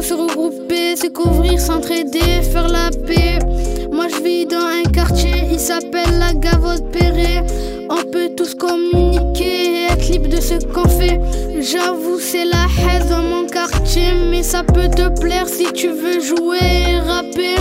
se regrouper, se couvrir, s'entraider, faire la paix. Moi je vis dans un quartier, il s'appelle la Gavotte-Perret. On peut tous communiquer et être libre de ce qu'on fait. J'avoue c'est la haine dans mon quartier, mais ça peut te plaire si tu veux jouer et rapper.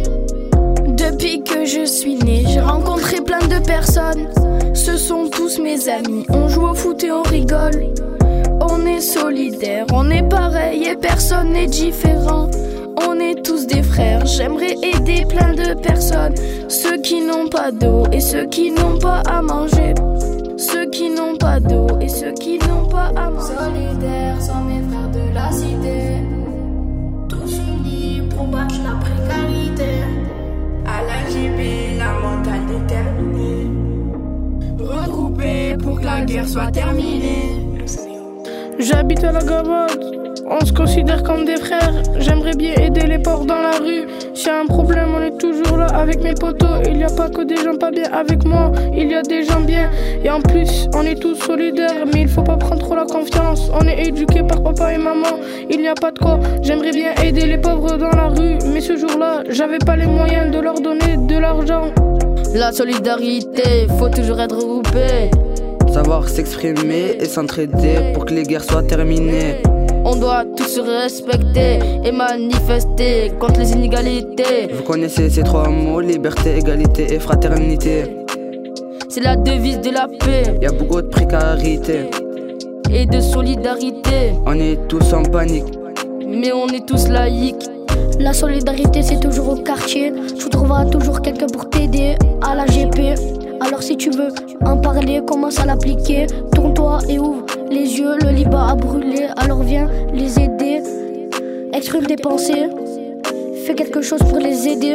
Depuis que je suis née, j'ai rencontré plein de personnes. Ce sont tous mes amis, on joue au foot et on rigole. On est solidaires, on est pareil et personne n'est différent. On est tous des frères, j'aimerais aider plein de personnes. Ceux qui n'ont pas d'eau et ceux qui n'ont pas à manger. Ceux qui n'ont pas d'eau et ceux qui n'ont pas à manger. Solidaires sont mes frères de la cité. Tous unis pour battre la précarité. À l'AGB, la mentale déterminée. Regroupés pour que la guerre soit terminée. J'habite à la Gavotte, on se considère comme des frères. J'aimerais bien aider les pauvres dans la rue. S'il y a un problème, on est toujours là avec mes potos. Il n'y a pas que des gens pas bien avec moi, il y a des gens bien. Et en plus, on est tous solidaires, mais il faut pas prendre trop la confiance. On est éduqués par papa et maman, il n'y a pas de quoi. J'aimerais bien aider les pauvres dans la rue, mais ce jour-là, j'avais pas les moyens de leur donner de l'argent. La solidarité, faut toujours être regroupé. Savoir s'exprimer et s'entraider pour que les guerres soient terminées. On doit tous se respecter et manifester contre les inégalités. Vous connaissez ces trois mots, liberté, égalité et fraternité. C'est la devise de la paix. Y a beaucoup de précarité et de solidarité. On est tous en panique, mais on est tous laïcs. La solidarité c'est toujours au quartier. Tu trouveras toujours quelqu'un pour t'aider à la GP. Alors si tu veux en parler, commence à l'appliquer. Tourne-toi et ouvre les yeux, le Liban a brûlé. Alors viens les aider. Exprime tes pensées. Fais quelque chose pour les aider.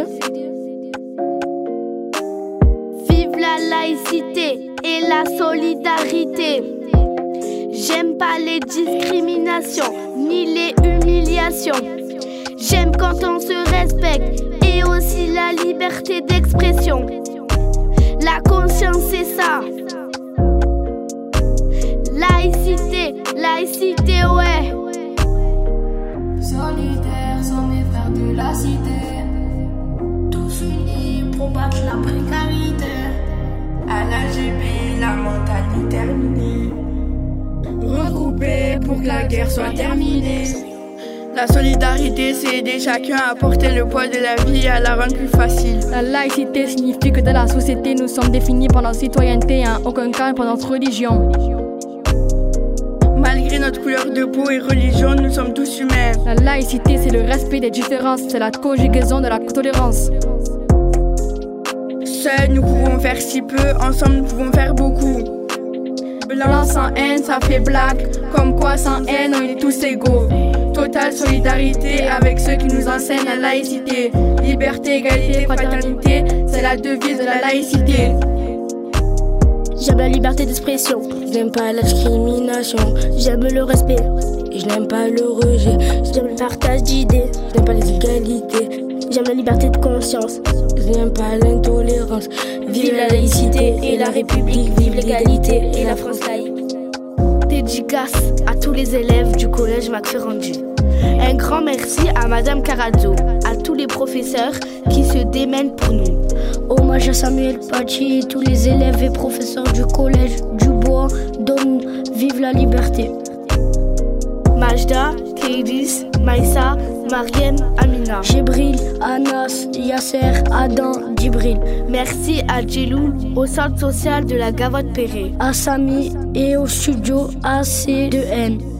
Vive la laïcité et la solidarité. J'aime pas les discriminations ni les humiliations. J'aime quand on se respecte et aussi la liberté d'expression. La conscience c'est ça. Laïcité, laïcité ouais. Solidaires sont mes frères de la cité. Tous unis pour battre la précarité. À l'AGB, la mentale déterminée. Regroupés pour que la guerre soit terminée. La solidarité, c'est aider chacun à porter le poids de la vie et à la rendre plus facile. La laïcité signifie que dans la société, nous sommes définis par notre citoyenneté et en aucun cas par notre religion. Malgré notre couleur de peau et religion, nous sommes tous humains. La laïcité, c'est le respect des différences, c'est la conjugaison de la tolérance. Seuls, nous pouvons faire si peu, ensemble, nous pouvons faire beaucoup. Blanc sans haine, ça fait blague. Comme quoi, sans haine, on est tous égaux. Totale solidarité avec ceux qui nous enseignent la laïcité. Liberté, égalité, fraternité, c'est la devise de la laïcité. J'aime la liberté d'expression. Je n'aime pas la discrimination. J'aime le respect et je n'aime pas le rejet. J'aime le partage d'idées. Je n'aime pas les égalités. J'aime la liberté de conscience. Je n'aime pas l'intolérance. Vive la laïcité et la République. Vive l'égalité et la France laïque. Dédicace à tous les élèves du collège Max Ferrandi. Un grand merci à Madame Carazzo, à tous les professeurs qui se démènent pour nous. Hommage à Samuel Paty et tous les élèves et professeurs du collège du Bois. Donne, vive la liberté. Majda, Kédis, Maïssa, Mariam, Amina, Jibril, Anas, Yasser, Adam, Djibril. Merci à Djelou, au centre social de la Gavotte-Perret. À Sami et au studio AC2N.